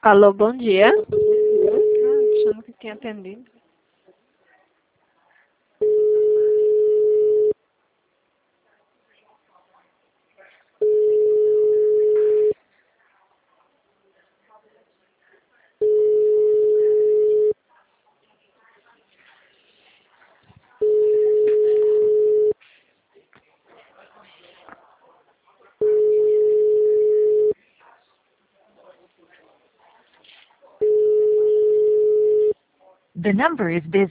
Alô, bom dia. Achando que tinha atendido. The number is busy.